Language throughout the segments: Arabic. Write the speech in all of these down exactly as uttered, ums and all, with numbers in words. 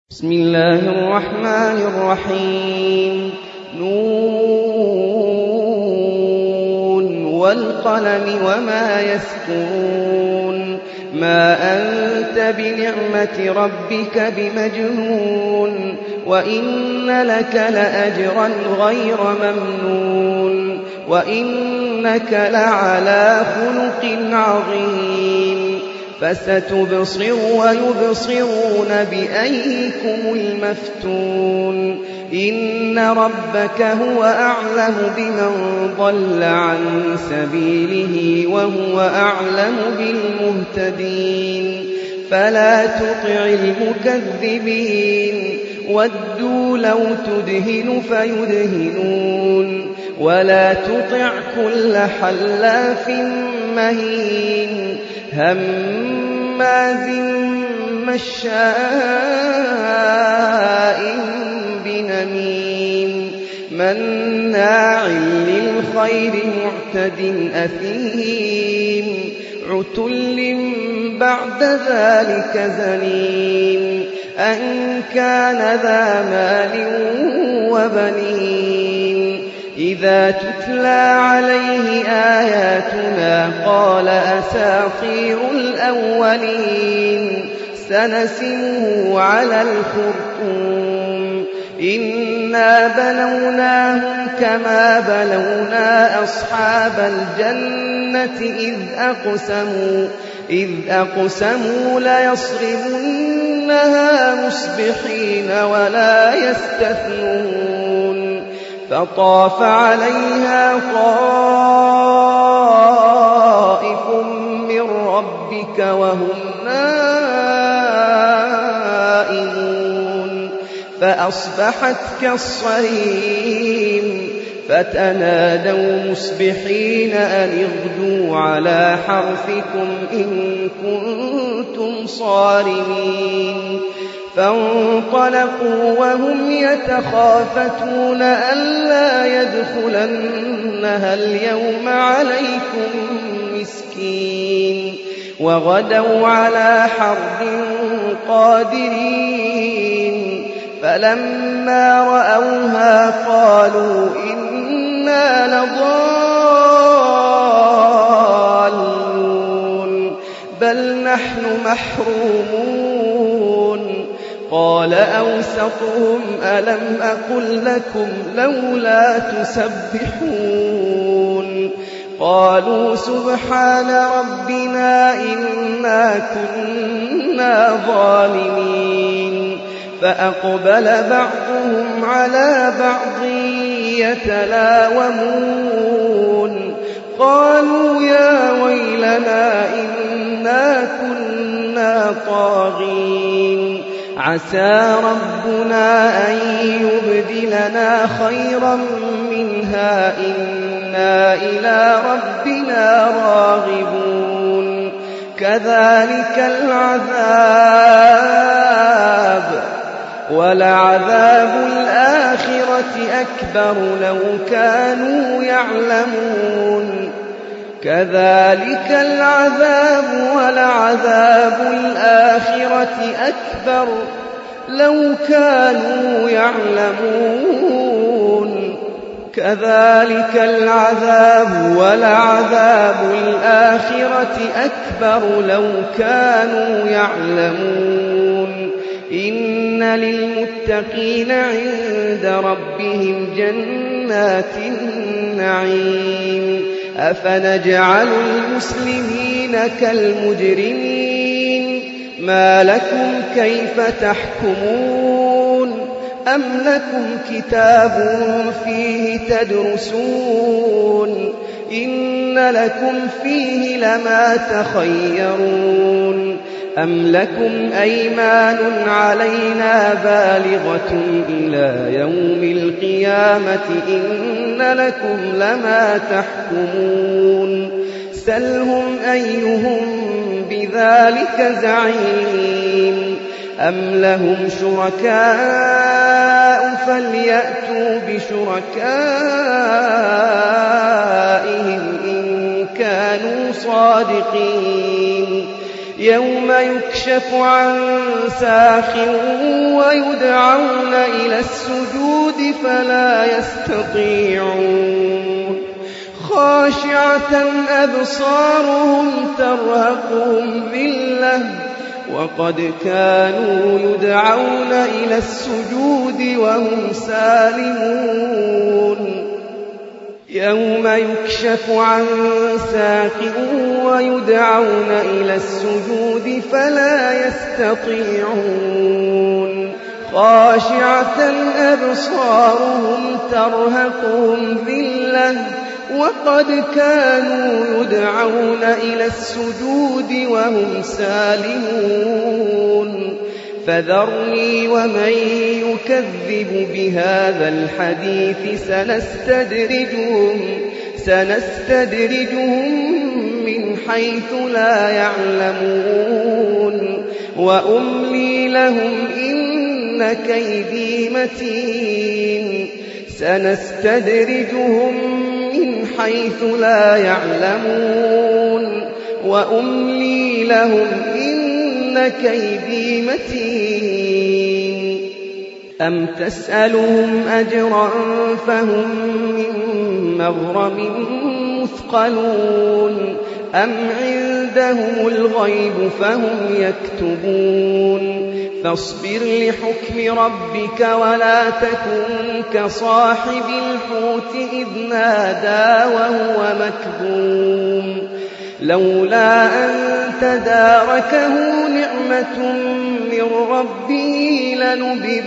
بسم الله الرحمن الرحيم نون والقلم وما يسطرون ما أنت بنعمة ربك بمجنون وإن لك لأجرا غير ممنون وإنك لعلى خلق عظيم فستبصر ويبصرون بأيكم المفتون إن ربك هو أعلم بمن ضل عن سبيله وهو أعلم بالمهتدين فلا تطع المكذبين ودوا لو تدهن فيدهنون ولا تطع كل حلاف مهين هماز مشاء بنميم مناع للخير معتد أثيم عتل بعد ذلك زنيم أن كان ذا مال وبنين إذا تتلى عليه آياتنا قال أساطير الأولين سنسمه على الخرطوم إنا بلوناهم كما بلونا أصحاب الجنة إذ أقسموا إذ أقسموا ليصرمنها مصبحين ولا يستثنون فطاف عليها طائف من ربك وهم نائمون فأصبحت كالصريم فتنادوا مصبحين أن اغدوا على حرثكم إن كنتم صارمين فانطلقوا وهم يتخافتون ألا يدخلنها اليوم عليكم مسكين وغدوا على حرد قادرين فلما رأوها قالوا إنا لضالون بل نحن محرومون قال أوسطهم ألم أقل لكم لولا تسبحون قالوا سبحان ربنا إنا كنا ظالمين فأقبل بعضهم على بعض يتلاومون قالوا يا ويلنا إنا كنا طاغين عسى ربنا أن يبدلنا خيرا منها إنا إلى ربنا راغبون كذلك العذاب ولعذاب الآخرة أكبر لو كانوا يعلمون كذلك العذاب ولعذاب الآخرة أكبر لو كانوا يعلمون كذلك العذاب ولعذاب الآخرة أكبر لو كانوا يعلمون إن للمتقين عند ربهم جنات النعيم أفنجعل المسلمين كالمجرمين ما لكم كيف تحكمون أم لكم كتاب فيه تدرسون إن لكم فيه لما تخيرون أم لكم أيمان علينا بالغة إلى يوم القيامة إن لكم لما تحكمون سلهم أيهم بذلك زعيم أم لهم شركاء فليأتوا بشركائهم إن كانوا صادقين يوم يكشف عن ساق ويدعون إلى السجود فلا يستطيعون خاشعة أبصارهم ترهقهم ذلة وقد كانوا يدعون إلى السجود وهم سالمون يوم يكشف عن ساق ويدعون إلى السجود فلا يستطيعون خاشعة أبصارهم ترهقهم ذلة وقد كانوا يدعون إلى السجود وهم سالمون فذرني ومن يكذب بهذا الحديث سنستدرجهم, سنستدرجهم من حيث لا يعلمون وأملي لهم إن كيدي متين سنستدرجهم من حيث لا يعلمون وأملي لهم إن كيدي متين أم تسألهم أجرا فهم من مغرم مثقلون أم عندهم الغيب فهم يكتبون فاصبر لحكم ربك ولا تكن كصاحب الحوت إذ نادى وهو مكظوم لولا أن تداركه نعمة من ربه لنبذ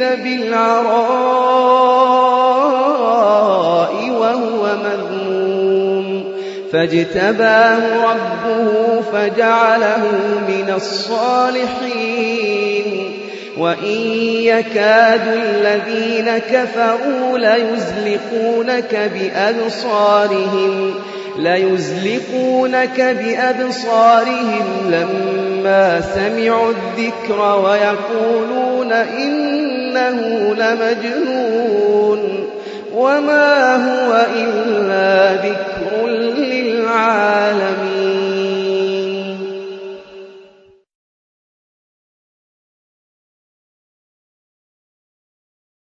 بالعراء وهو مذموم فاجتباه ربه فجعله من الصالحين وإن يكاد الذين كفروا ليزلقونك بأبصارهم ليزلقونك بأبصارهم لما سمعوا الذكر ويقولون إنه لمجنون وما هو إلا ذكر للعالمين.